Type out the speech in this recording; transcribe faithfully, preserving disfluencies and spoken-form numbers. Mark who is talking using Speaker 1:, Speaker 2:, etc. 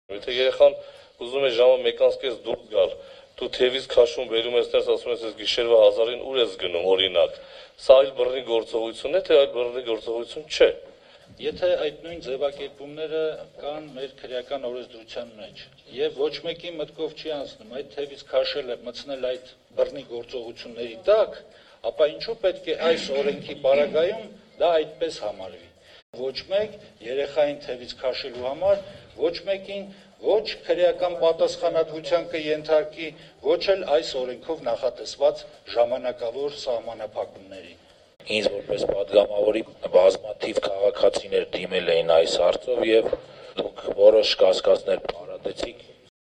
Speaker 1: Եթե երեխան ուզում է ժամը մեկից կես դուրս գալ, դու թևից քաշում բերում ես տես, ասում ես, ես գիշերվա հազարին ուր ես գնում, օրինակ, սա այլ բռնի գործողություն է, թե այլ բռնի գործողություն չէ։
Speaker 2: Եթե այդ նույն ձևակերպումները կան մեր քրեական օրենսդրության մեջ, եւ ոչ մեկի մտքով չի անցնում այդ թևից քաշելը մտցնել այդ բռնի գործողությունների տակ, ապա ինչու պետք է այս օրենքի պարագայում դա այդպես համարվի։ Ոչ մեկ երեխային թևից քաշելու համար ոչ մեկին ոչ քրեական պատասխանատվության կենթարկի, ոչ էլ այս օրենքով նախատեսված ժամանակավոր սահմանափակումների։
Speaker 3: Ինձ որպես պատգամավորի բազմաթիվ քաղաքացիներ դիմել էին այս հարցով եւ դուք որոշ կասկածներ պարադեցիք